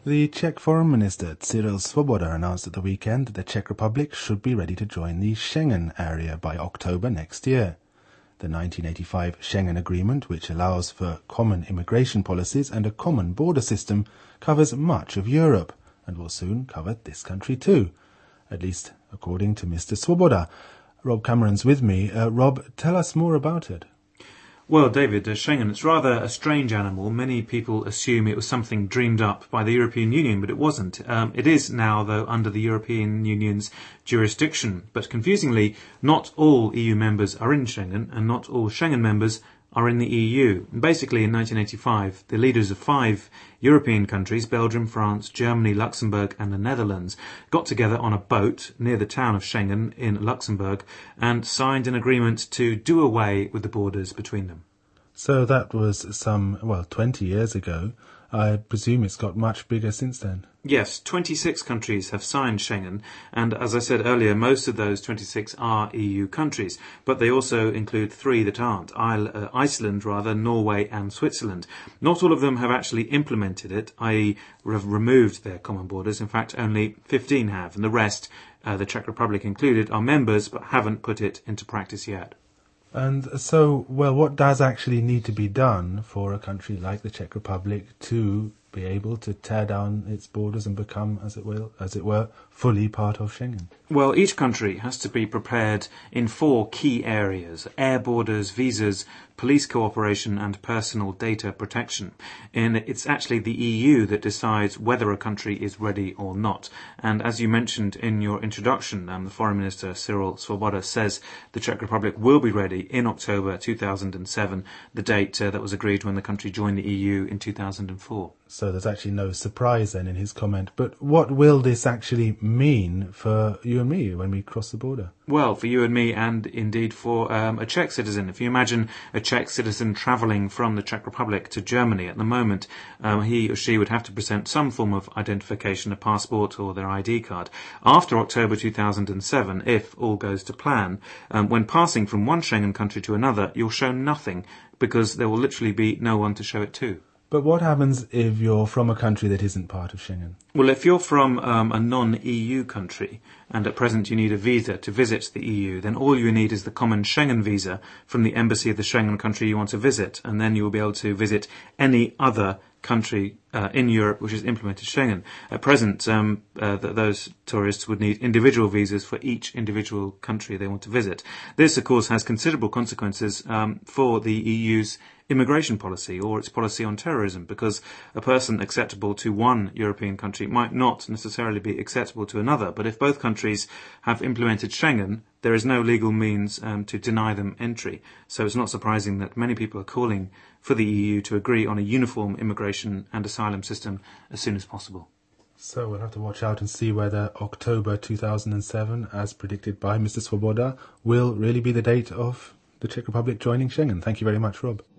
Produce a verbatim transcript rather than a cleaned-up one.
The Czech Foreign Minister Cyril Svoboda announced at the weekend that the Czech Republic should be ready to join the Schengen area by October next year. The nineteen eighty-five Schengen Agreement, which allows for common immigration policies and a common border system, covers much of Europe and will soon cover this country too, at least according to Mister Svoboda. Rob Cameron's with me. Uh, Rob, tell us more about it. Well, David, uh, Schengen, it's rather a strange animal. Many people assume it was something dreamed up by the European Union, but it wasn't. Um, it is now, though, under the European Union's jurisdiction. But confusingly, not all E U members are in Schengen, and not all Schengen members are in the E U. Basically, in nineteen eighty-five, the leaders of five European countries, Belgium, France, Germany, Luxembourg and the Netherlands, got together on a boat near the town of Schengen in Luxembourg and signed an agreement to do away with the borders between them. So that was some, well, twenty years ago. I presume it's got much bigger since then. Yes, twenty-six countries have signed Schengen, and as I said earlier, most of those twenty-six are E U countries, but they also include three that aren't, uh, Iceland, rather, Norway and Switzerland. Not all of them have actually implemented it, that is have removed their common borders. In fact, only fifteen have, and the rest, uh, the Czech Republic included, are members but haven't put it into practice yet. And so, well, what does actually need to be done for a country like the Czech Republic to be able to tear down its borders and become, as it will, as it were, fully part of Schengen? Well, each country has to be prepared in four key areas: air borders, visas, police cooperation and personal data protection. And it's actually the E U that decides whether a country is ready or not. And as you mentioned in your introduction, um, the Foreign Minister Cyril Svoboda says the Czech Republic will be ready in October two thousand seven, the date uh, that was agreed when the country joined the E U in two thousand four. So there's actually no surprise then in his comment. But what will this actually mean for you and me when we cross the border? Well, for you and me, and indeed for um, a Czech citizen. If you imagine a Czech citizen travelling from the Czech Republic to Germany at the moment, um, he or she would have to present some form of identification, a passport or their I D card. After October two thousand seven, if all goes to plan, um, when passing from one Schengen country to another, you'll show nothing because there will literally be no one to show it to. But what happens if you're from a country that isn't part of Schengen? Well, if you're from um, a non-E U country, and at present you need a visa to visit the E U, then all you need is the common Schengen visa from the embassy of the Schengen country you want to visit, and then you will be able to visit any other country uh, in Europe which has implemented Schengen. At present, um, uh, th- those tourists would need individual visas for each individual country they want to visit. This, of course, has considerable consequences um, for the E U's immigration policy or its policy on terrorism, because a person acceptable to one European country might not necessarily be acceptable to another. But if both countries have implemented Schengen, there is no legal means um, to deny them entry. So it's not surprising that many people are calling for the E U to agree on a uniform immigration and asylum system as soon as possible. So we'll have to watch out and see whether October two thousand seven, as predicted by Mister Svoboda, will really be the date of the Czech Republic joining Schengen. Thank you very much, Rob.